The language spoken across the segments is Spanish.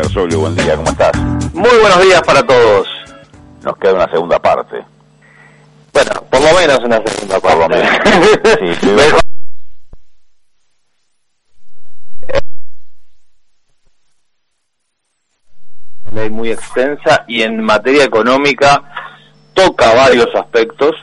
Carzolio, buen día, ¿cómo estás? Muy buenos días para todos. Nos queda una segunda parte. Bueno, por lo menos una segunda parte. Por lo menos. Sí, ley muy extensa y en materia económica toca varios aspectos,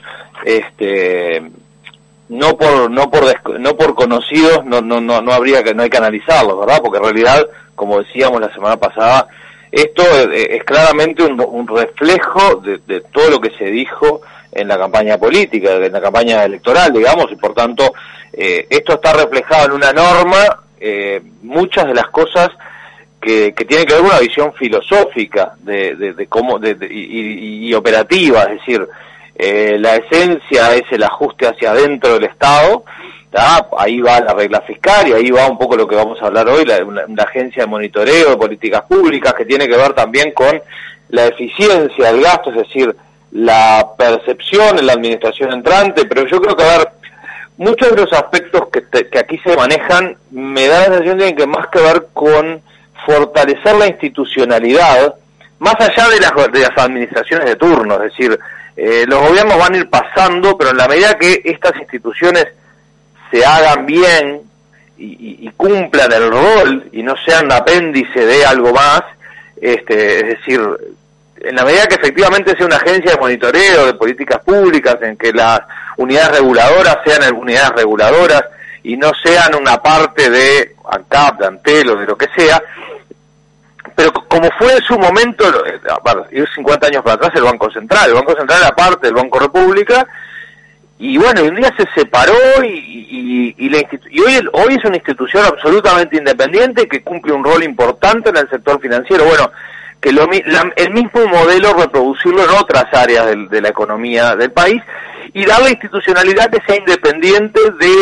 no por conocidos, no hay que analizarlos, ¿verdad? Porque en realidad, como decíamos la semana pasada, esto es claramente un reflejo de todo lo que se dijo en la campaña política, en la campaña electoral, digamos, y por tanto esto está reflejado en una norma, muchas de las cosas que tienen que ver con una visión filosófica de cómo y operativa, es decir, la esencia es el ajuste hacia adentro del Estado, ¿tá? Ahí va la regla fiscal y ahí va un poco lo que vamos a hablar hoy, una agencia de monitoreo de políticas públicas que tiene que ver también con la eficiencia del gasto, es decir, la percepción en la administración entrante, pero yo creo que, a ver, muchos de los aspectos que aquí se manejan me da la sensación de que tienen más que ver con fortalecer la institucionalidad, más allá de las administraciones de turno, es decir, los gobiernos van a ir pasando, pero en la medida que estas instituciones se hagan bien y cumplan el rol y no sean apéndice de algo más, es decir, en la medida que efectivamente sea una agencia de monitoreo de políticas públicas, en que las unidades reguladoras sean unidades reguladoras y no sean una parte de ANCAP, de Antel o de lo que sea, pero como fue en su momento, ir 50 años para atrás, el Banco Central era parte del Banco República, y bueno, un día se separó y hoy es una institución absolutamente independiente que cumple un rol importante en el sector financiero. Bueno, que el mismo modelo reproducirlo en otras áreas de la economía del país y darle institucionalidad que sea independiente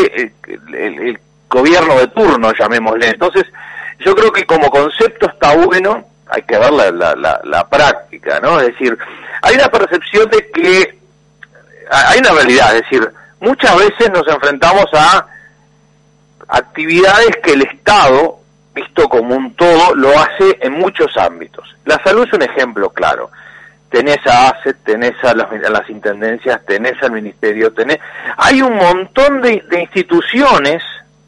el gobierno de turno, llamémosle. Entonces, yo creo que como concepto está bueno, hay que ver la práctica, ¿no? Es decir, hay una percepción de que hay una realidad, es decir, muchas veces nos enfrentamos a actividades que el Estado, visto como un todo, lo hace en muchos ámbitos. La salud es un ejemplo claro. Tenés a ACET, tenés a las intendencias, tenés al ministerio, hay un montón de instituciones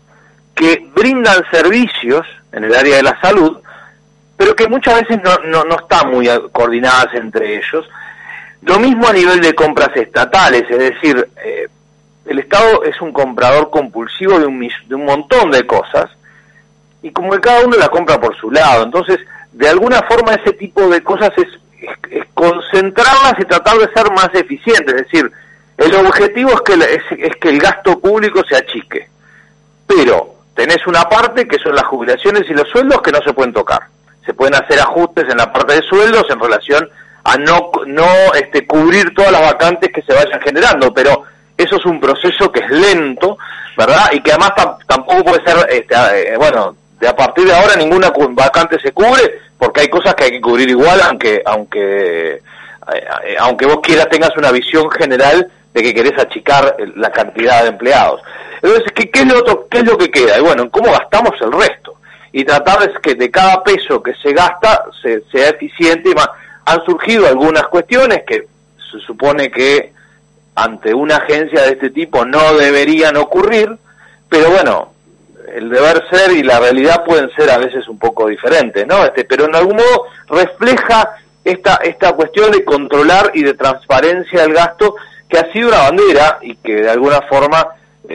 que brindan servicios en el área de la salud, pero que muchas veces no están muy coordinadas entre ellos. Lo mismo a nivel de compras estatales, es decir, el Estado es un comprador compulsivo de un montón de cosas, y como que cada uno la compra por su lado. Entonces, de alguna forma ese tipo de cosas es concentrarlas y tratar de ser más eficientes, es decir, el objetivo es que el gasto público se achique, pero tenés una parte que son las jubilaciones y los sueldos que no se pueden tocar. Se pueden hacer ajustes en la parte de sueldos en relación a no cubrir todas las vacantes que se vayan generando, pero eso es un proceso que es lento, ¿verdad? Y que además tampoco puede ser, de a partir de ahora ninguna vacante se cubre, porque hay cosas que hay que cubrir igual, aunque vos tengas una visión general de que querés achicar la cantidad de empleados. Entonces, ¿qué es lo que queda? Y bueno, ¿cómo gastamos el resto? Y tratar de que de cada peso que se gasta sea eficiente. Y más, han surgido algunas cuestiones que se supone que ante una agencia de este tipo no deberían ocurrir, pero bueno, el deber ser y la realidad pueden ser a veces un poco diferentes, ¿no? Pero en algún modo refleja esta cuestión de controlar y de transparencia del gasto, que ha sido una bandera y que de alguna forma,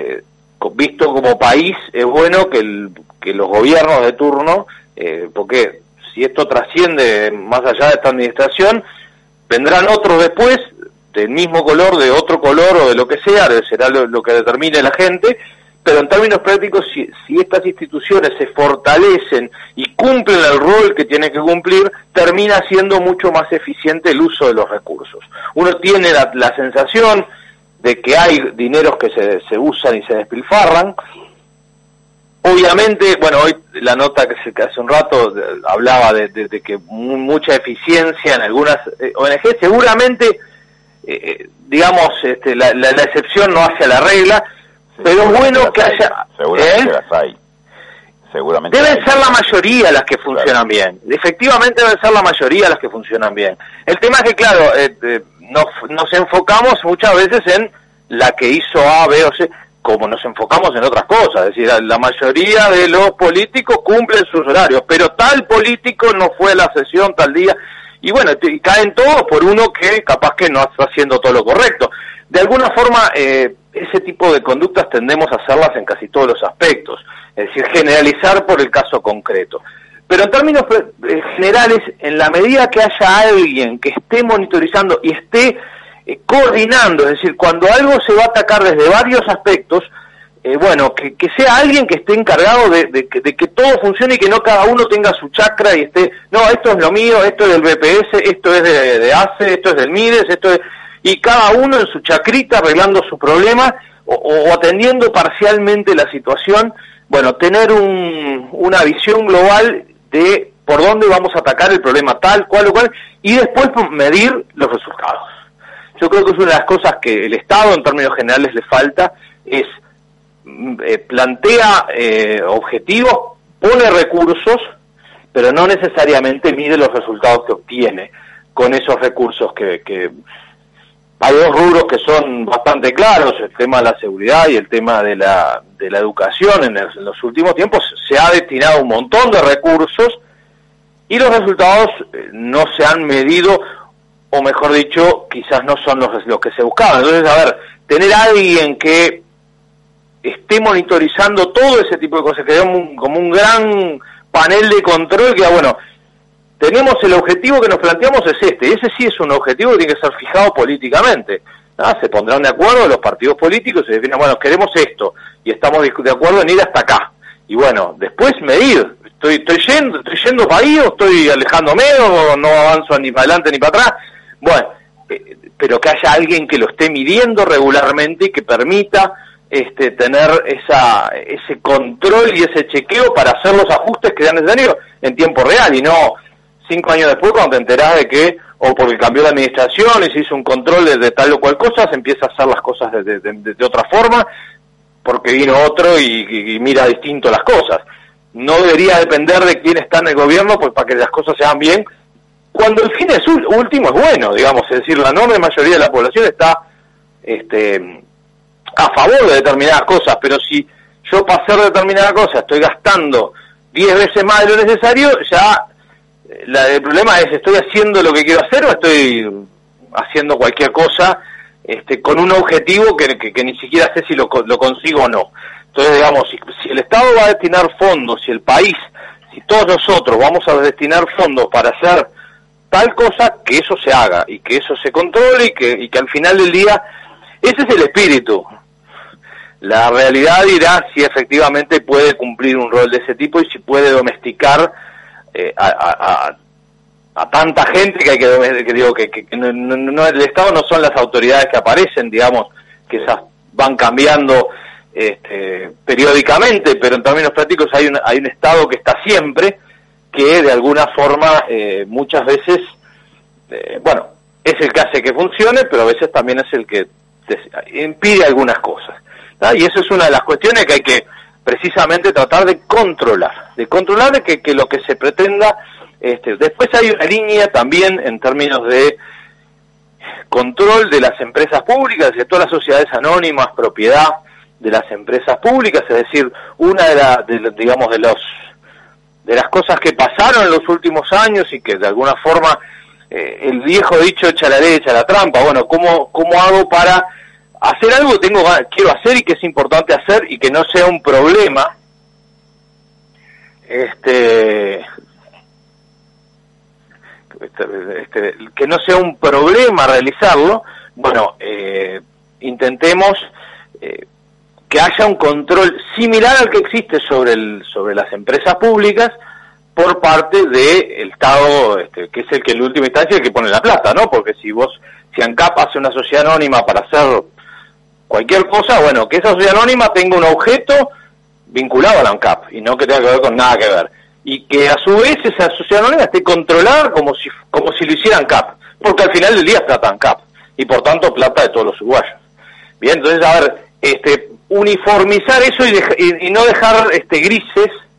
visto como país, es bueno que los gobiernos de turno, porque si esto trasciende más allá de esta administración, vendrán otros después, del mismo color, de otro color o de lo que sea, será lo que determine la gente, pero en términos prácticos, si estas instituciones se fortalecen y cumplen el rol que tienen que cumplir, termina siendo mucho más eficiente el uso de los recursos. Uno tiene la sensación de que hay dineros que se usan y se despilfarran. Obviamente, bueno, hoy la nota que hace un rato hablaba de que mucha eficiencia en algunas ONG, seguramente, digamos, la excepción no hace a la regla, pero es bueno que haya... Seguramente las hay. seguramente deben ser la mayoría las que funcionan bien. Efectivamente deben ser la mayoría las que funcionan bien. El tema es que, claro, nos enfocamos muchas veces en la que hizo A, B o C, como nos enfocamos en otras cosas. Es decir, la mayoría de los políticos cumplen sus horarios, pero tal político no fue a la sesión tal día. Y bueno, caen todos por uno que capaz que no está haciendo todo lo correcto. De alguna forma, ese tipo de conductas tendemos a hacerlas en casi todos los aspectos. Es decir, generalizar por el caso concreto. Pero en términos generales, en la medida que haya alguien que esté monitorizando y esté coordinando, es decir, cuando algo se va a atacar desde varios aspectos, bueno, que sea alguien que esté encargado de que todo funcione y que no cada uno tenga su chakra y esté, no, esto es lo mío, esto es del BPS, esto es de ACE, esto es del MIDES, esto es... Y cada uno en su chacrita arreglando su problema o atendiendo parcialmente la situación. Bueno, tener una visión global de por dónde vamos a atacar el problema tal, cual o cual, y después medir los resultados. Yo creo que es una de las cosas que el Estado en términos generales le falta, es plantea objetivos, pone recursos, pero no necesariamente mide los resultados que obtiene con esos recursos que hay dos rubros que son bastante claros, el tema de la seguridad y el tema de la educación. En los últimos tiempos se ha destinado un montón de recursos y los resultados no se han medido, o mejor dicho, quizás no son los que se buscaban. Entonces, a ver, tener a alguien que esté monitorizando todo ese tipo de cosas, que haya como un gran panel de control, que bueno, tenemos el objetivo que nos planteamos es este, y ese sí es un objetivo que tiene que ser fijado políticamente. Se pondrán de acuerdo los partidos políticos y se definen, bueno, queremos esto, y estamos de acuerdo en ir hasta acá. Y bueno, después medir, estoy yendo para ahí o estoy alejándome o no avanzo ni para adelante ni para atrás. Bueno, pero que haya alguien que lo esté midiendo regularmente y que permita tener ese control y ese chequeo para hacer los ajustes que sean necesarios en tiempo real y no 5 años después cuando te enterás de que, o porque cambió la administración y se hizo un control de tal o cual cosa, se empieza a hacer las cosas de otra forma, porque vino otro y mira distinto las cosas. No debería depender de quién está en el gobierno pues para que las cosas se hagan bien, cuando el fin último es bueno, digamos, es decir, la enorme mayoría de la población está a favor de determinadas cosas, pero si yo para hacer determinada cosa estoy gastando 10 veces más de lo necesario, ya el problema es, ¿estoy haciendo lo que quiero hacer o estoy haciendo cualquier cosa con un objetivo que ni siquiera sé si lo consigo o no? Entonces, digamos, si el Estado va a destinar fondos, si el país, si todos nosotros vamos a destinar fondos para hacer tal cosa, que eso se haga y que eso se controle y que al final del día, ese es el espíritu. La realidad dirá si efectivamente puede cumplir un rol de ese tipo y si puede domesticar a tanta gente que hay que digo que no el Estado no son las autoridades que aparecen, digamos, que esas van cambiando periódicamente, pero en términos prácticos hay un Estado que está siempre, que de alguna forma muchas veces bueno, es el que hace que funcione, pero a veces también es el que impide algunas cosas, ¿tá? Y eso es una de las cuestiones que hay que precisamente tratar de controlar de que lo que se pretenda. Después hay una línea también en términos de control de las empresas públicas, de todas las sociedades anónimas, propiedad de las empresas públicas, es decir, una de las cosas que pasaron en los últimos años y que de alguna forma el viejo dicho echa la ley, echa la trampa. Bueno, ¿cómo hago para hacer algo que quiero hacer y que es importante hacer y que no sea un problema? Que no sea un problema realizarlo. Bueno, intentemos que haya un control similar al que existe sobre las empresas públicas por parte del Estado, que es el que en última instancia es el que pone la plata, ¿no? Porque si ANCAP hace una sociedad anónima para hacer cualquier cosa, bueno, que esa sociedad anónima tenga un objeto vinculado a la ANCAP y no que tenga que ver con nada que ver. Y que a su vez esa sociedad anónima esté controlada como si lo hiciera ANCAP, porque al final del día es plata ANCAP, y por tanto plata de todos los uruguayos. Bien, entonces, a ver, uniformizar eso y no dejar grises,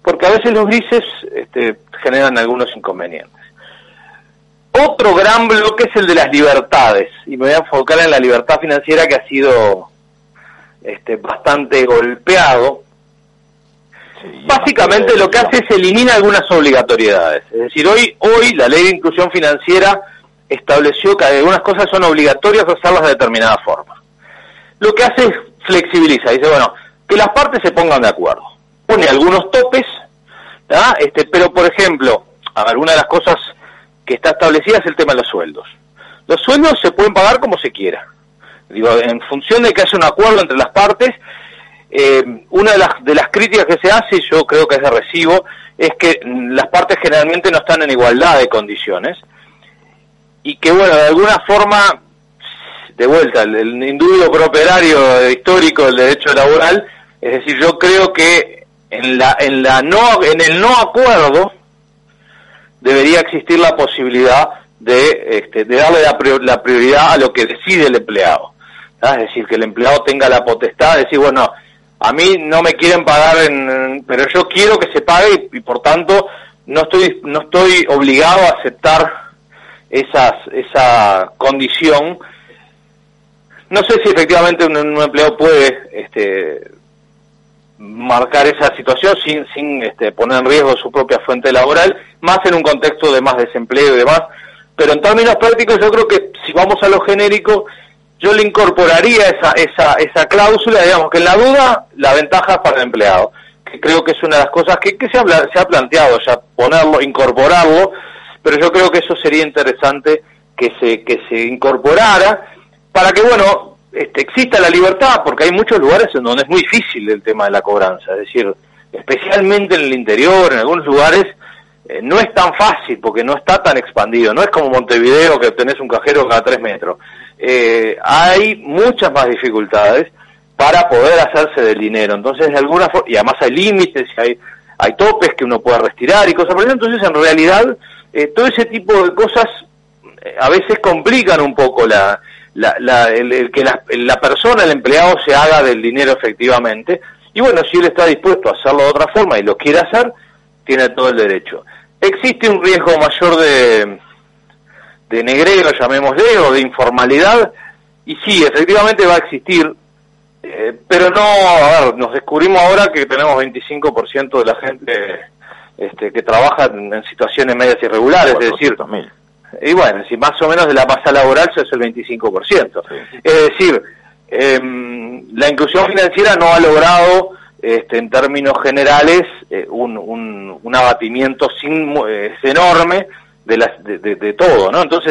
porque a veces los grises generan algunos inconvenientes. Otro gran bloque es el de las libertades, y me voy a enfocar en la libertad financiera, que ha sido bastante golpeado. Sí, básicamente lo que hace es eliminar algunas obligatoriedades. Es decir, hoy la Ley de Inclusión Financiera estableció que algunas cosas son obligatorias hacerlas de determinada forma. Lo que hace es flexibiliza, dice, bueno, que las partes se pongan de acuerdo. Pone algunos topes, ¿verdad? Pero por ejemplo, a ver, una de las cosas que está establecida es el tema de los sueldos. Los sueldos se pueden pagar como se quiera. Digo, en función de que haya un acuerdo entre las partes. Una de las críticas que se hace, y yo creo que es de recibo, es que las partes generalmente no están en igualdad de condiciones, y que, bueno, de alguna forma, de vuelta, el indubio prooperario histórico del derecho laboral, es decir, yo creo que en el no acuerdo debería existir la posibilidad de darle la prioridad a lo que decide el empleado, ¿no? Es decir, que el empleado tenga la potestad de decir, bueno, a mí no me quieren pagar, pero yo quiero que se pague, y por tanto no estoy obligado a aceptar esa condición. No sé si efectivamente un empleado puede marcar esa situación sin poner en riesgo su propia fuente laboral, más en un contexto de más desempleo y demás. Pero en términos prácticos, yo creo que si vamos a lo genérico, yo le incorporaría esa cláusula, digamos, que en la duda la ventaja es para el empleado, que creo que es una de las cosas que se ha planteado ya, incorporarlo, pero yo creo que eso sería interesante que se incorporara para que, bueno, exista la libertad, porque hay muchos lugares en donde es muy difícil el tema de la cobranza, es decir, especialmente en el interior, en algunos lugares, no es tan fácil porque no está tan expandido, no es como Montevideo que tenés un cajero cada 3 metros. Hay muchas más dificultades para poder hacerse del dinero, entonces de alguna forma, y además hay límites, hay topes que uno puede retirar y cosas por eso. Entonces en realidad todo ese tipo de cosas a veces complican un poco el que la persona, el empleado, se haga del dinero efectivamente, y bueno, si él está dispuesto a hacerlo de otra forma y lo quiere hacer, tiene todo el derecho. Existe un riesgo mayor de negrero, llamémosle, o de informalidad, y sí, efectivamente va a existir, pero no, a ver, nos descubrimos ahora que tenemos 25% de la gente que trabaja en situaciones medias irregulares, es decir, y bueno, si más o menos de la masa laboral eso es el 25%. Sí. Es decir, la inclusión financiera no ha logrado, en términos generales, un abatimiento enorme de todo, ¿no? Entonces,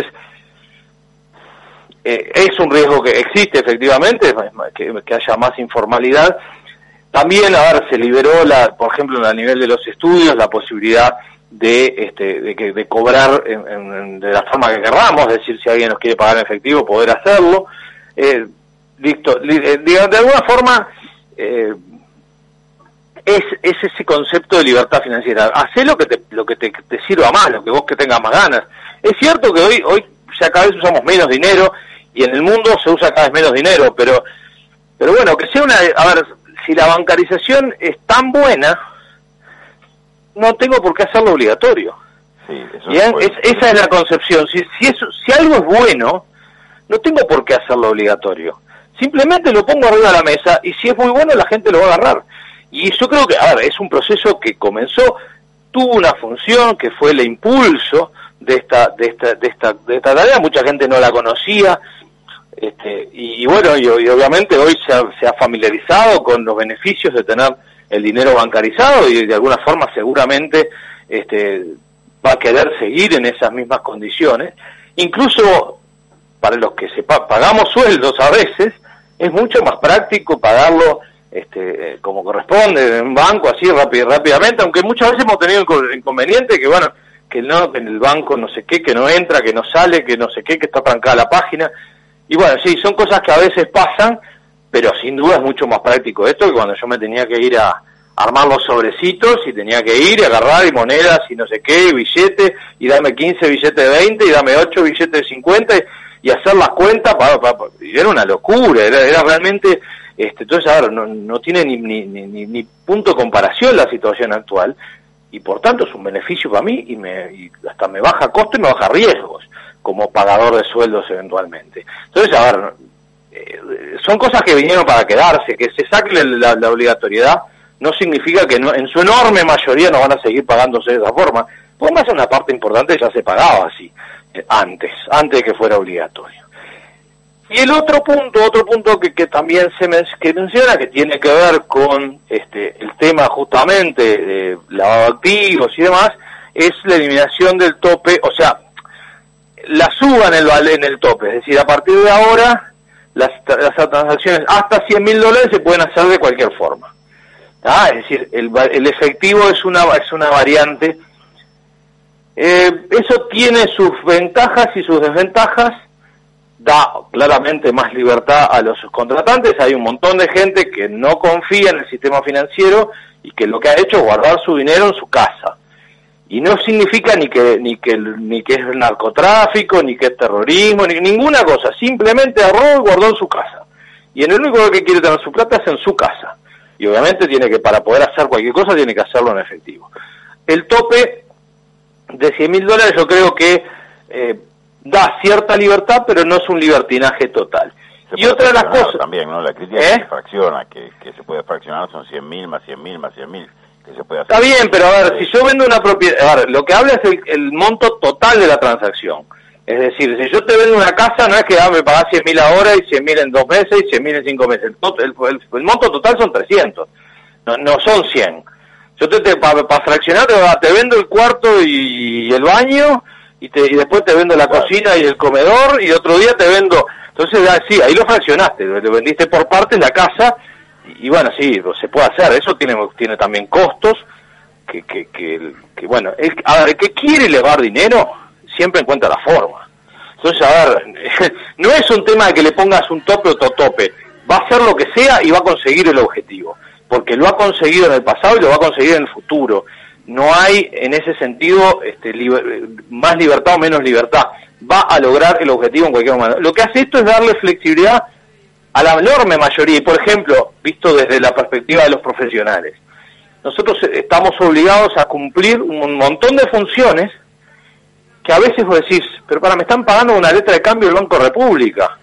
es un riesgo que existe efectivamente, que haya más informalidad. También, a ver, se liberó, por ejemplo, a nivel de los estudios, la posibilidad de cobrar de la forma que querramos, es decir, si alguien nos quiere pagar en efectivo, poder hacerlo. De alguna forma, es ese concepto de libertad financiera. Hacé lo que te sirva más, lo que vos que tengas más ganas. Es cierto que hoy ya cada vez usamos menos dinero, y en el mundo se usa cada vez menos dinero, pero bueno, que sea a ver, si la bancarización es tan buena, no tengo por qué hacerlo obligatorio. Sí, esa es la concepción. Si algo es bueno, no tengo por qué hacerlo obligatorio. Simplemente lo pongo arriba de la mesa, y si es muy bueno, la gente lo va a agarrar. Y yo creo que, a ver, es un proceso que comenzó, tuvo una función que fue el impulso de esta tarea. Mucha gente no la conocía, y bueno, y obviamente hoy se ha familiarizado con los beneficios de tener el dinero bancarizado, y de alguna forma seguramente va a querer seguir en esas mismas condiciones. Incluso para los que pagamos sueldos a veces, es mucho más práctico pagarlo como corresponde en un banco, así rápidamente, aunque muchas veces hemos tenido inconveniente que bueno, que en el banco no sé qué, que no entra, que no sale, que no sé qué, que está trancada la página. Y bueno, sí, son cosas que a veces pasan, pero sin duda es mucho más práctico esto que cuando yo me tenía que ir a armar los sobrecitos, y tenía que ir y agarrar y monedas y no sé qué, y billetes, y dame 15 billetes de 20, y dame 8 billetes de 50, y hacer las cuentas, y era una locura, era realmente Entonces, a ver, no tiene ni punto de comparación la situación actual, y por tanto es un beneficio para mí, y hasta me baja costo y me baja riesgos como pagador de sueldos eventualmente. Entonces, a ver, son cosas que vinieron para quedarse. Que se saque la obligatoriedad no significa que no, en su enorme mayoría no van a seguir pagándose de esa forma, porque más una parte importante ya se pagaba así, antes de que fuera obligatorio. Y el otro punto que también que menciona, que tiene que ver con el tema justamente de lavado de activos y demás, es la eliminación del tope, o sea, la suba en el tope, es decir, a partir de ahora las transacciones hasta $100.000 se pueden hacer de cualquier forma. Es decir, el efectivo es una variante. Eso tiene sus ventajas y sus desventajas. Da claramente más libertad a los contratantes. Hay un montón de gente que no confía en el sistema financiero y que lo que ha hecho es guardar su dinero en su casa. Y no significa ni que es narcotráfico, ni que es terrorismo, ni ninguna cosa. Simplemente ahorró y guardó en su casa. Y en el único que quiere tener su plata es en su casa. Y obviamente para poder hacer cualquier cosa, tiene que hacerlo en efectivo. El tope de $100.000 yo creo que da cierta libertad, pero no es un libertinaje total. Y otra de las cosas también, ¿no? La crítica es que se fracciona, que se puede fraccionar, son 100.000 más 100.000 más 100.000. Se puede hacer. Está bien, pero a ver, si yo vendo una propiedad, a ver, lo que habla es el monto total de la transacción. Es decir, si yo te vendo una casa, no es que me pagás 100.000 ahora y 100.000 en 2 meses y 100.000 en 5 meses. El monto total son 300, no son 100. Yo para fraccionar te vendo el cuarto y el baño y después te vendo la cocina y el comedor y otro día te vendo. Entonces, sí, ahí lo fraccionaste, lo vendiste por partes la casa. Y bueno, sí, se puede hacer. Eso tiene también costos que bueno, a ver, el que quiere elevar dinero siempre encuentra la forma. Entonces, a ver, no es un tema de que le pongas un tope o otro tope. Va a hacer lo que sea y va a conseguir el objetivo, porque lo ha conseguido en el pasado y lo va a conseguir en el futuro. No hay en ese sentido más libertad o menos libertad. Va a lograr el objetivo en cualquier momento. Lo que hace esto es darle flexibilidad a la enorme mayoría, y por ejemplo, visto desde la perspectiva de los profesionales, nosotros estamos obligados a cumplir un montón de funciones que a veces vos decís, pero me están pagando una letra de cambio del Banco República,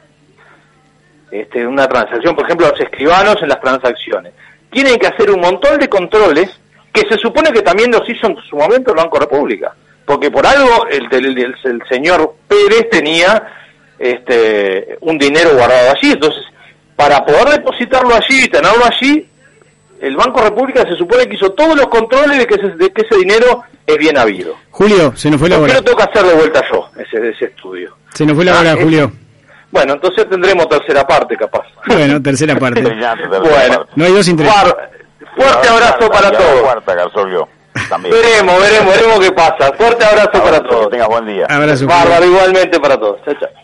una transacción, por ejemplo, los escribanos en las transacciones, tienen que hacer un montón de controles que se supone que también los hizo en su momento el Banco República, porque por algo el señor Pérez tenía un dinero guardado allí. Entonces, para poder depositarlo allí y tenerlo allí, el Banco República se supone que hizo todos los controles de que ese dinero es bien habido. Julio, se nos fue la hora. ¿Por qué lo tengo que hacer de vuelta yo, ese estudio? Se nos fue la hora, Julio. Bueno, entonces tendremos tercera parte, capaz. Bueno, tercera parte. Bueno, no hay dos intereses. Fuerte abrazo para todos. Cuarta, Garzolio. También. Veremos qué pasa. Fuerte abrazo para todos. Que tengas buen día. Abrazo. Bárbaro, igualmente para todos. Chao, chao.